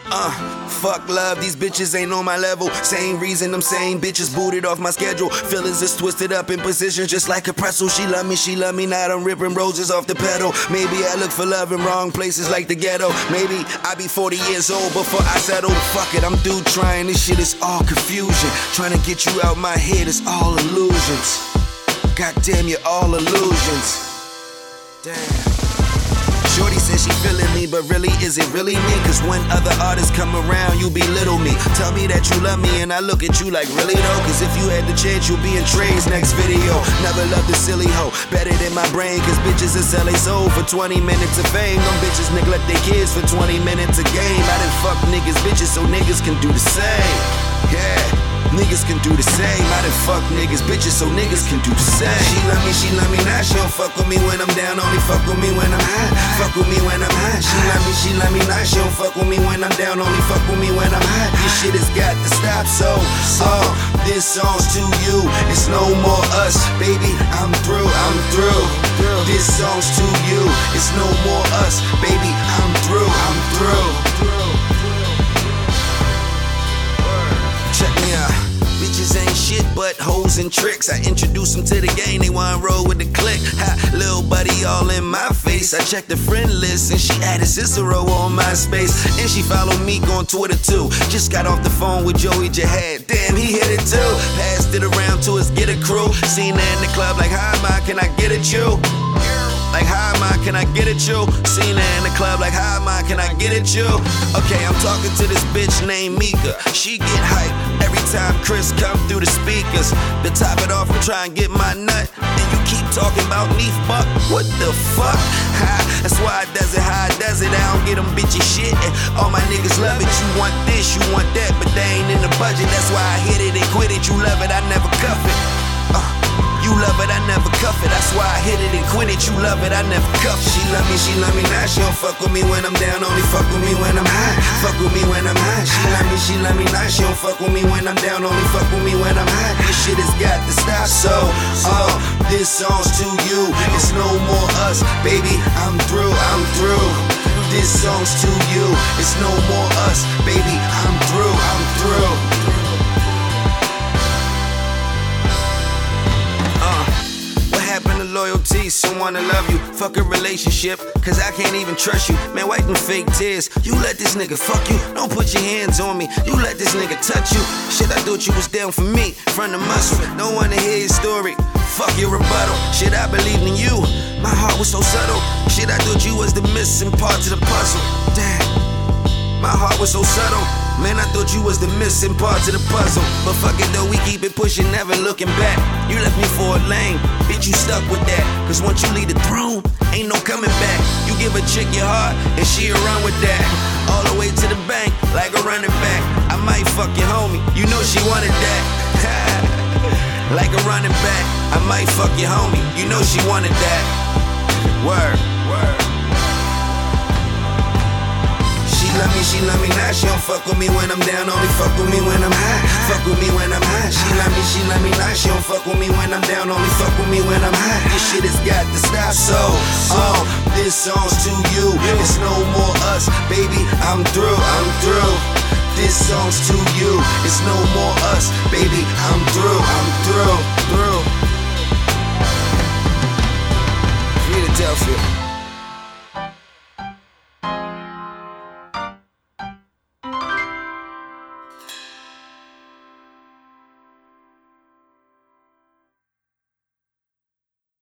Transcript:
Fuck love, these bitches ain't on my level. Same reason I'm saying bitches booted off my schedule. Feelings is twisted up in positions just like a pretzel. She love me, now I'm ripping roses off the pedal. Maybe I look for love in wrong places like the ghetto. Maybe I be 40 years old before I settle. Fuck it, I'm through trying, this shit is all confusion. Trying to get you out my head, it's all illusions. Goddamn, you're all illusions. Damn. Shorty says she feeling me, but really, is it really me? Cause when other artists come around, you belittle me. Tell me that you love me, and I look at you like, really though? Cause if you had the chance, you'll be in Trey's next video. Never loved a silly hoe, better than my brain. Cause bitches that sell they soul for 20 minutes of fame. Them bitches neglect their kids for 20 minutes a game. I done fuck niggas, bitches, so niggas can do the same. Yeah. Niggas can do the same. I done fuck niggas, bitches, so niggas can do the same. She love me, now she don't fuck with me when I'm down, only fuck with me when I'm high. Fuck with me when I'm high. She love me, now she don't fuck with me when I'm down, only fuck with me when I'm high. This shit has got to stop, so this song's to you. It's no more us, baby. I'm through. This song's to you. It's no more us, baby. I'm through. Check me out. Bitches ain't shit but hoes and tricks. I introduce them to the game, they wanna roll with the clique. Ha, little buddy all in my face. I checked the friend list and she added Cicero on MySpace. And she followed me on Twitter too. Just got off the phone with Joey Jihad. Damn, he hit it too. Passed it around to his get a crew. Seen her in the club like, hi ma, can I get at you? Like, hi ma, can I get at you? Seen her in the club like, hi ma, can I get at you? Okay, I'm talking to this bitch named Mika. She get hype every time Chris come through the speakers. To top it off, I'm trying to get my nut. And you keep talking about Neef Buck? What the fuck? Ha, that's why I does it how I does it. I don't get them bitchy shit. And all my niggas love it. You want this, you want that, but they ain't in the budget. That's why I hit it and quit it. You love it, I never cuff it. You love it, I never cuff it. That's why I hit it and quit it. You love it, I never cuff it. She love me, now she don't fuck with me when I'm down, only fuck with me when I'm high. Fuck with me when I'm high. She love me, now she don't fuck with me when I'm down, only fuck with me when I'm high. This shit has got to stop, so this song's to you. It's no more us, baby. I'm through. This song's to you. It's no more us, baby. I'm through. Loyalty, someone to love you. Fuck a relationship, cause I can't even trust you. Man, wipe them fake tears. You let this nigga fuck you. Don't put your hands on me. You let this nigga touch you. Shit, I thought you was down for me. Front of muscle, don't wanna hear your story. Fuck your rebuttal. Shit, I believed in you. My heart was so subtle. Shit, I thought you was the missing part to the puzzle. Damn, my heart was so subtle. Man, I thought you was the missing part to the puzzle. But fuck it though, we keep it pushing, never looking back. You left me for a lane, bitch, you stuck with that. Cause once you leave the throne, ain't no coming back. You give a chick your heart, and she'll run with that. All the way to the bank, like a running back. I might fuck your homie, you know she wanted that. Like a running back, I might fuck your homie, you know she wanted that. Word. She love me, now she don't fuck with me when I'm down, only fuck with me when I'm high. Fuck with me when I'm high. She love me, now she don't fuck with me when I'm down, only fuck with me when I'm high. This shit has got to stop, so this song's to you. It's no more us, baby. I'm through. This song's to you. It's no more us, baby. I'm through. Philadelphia.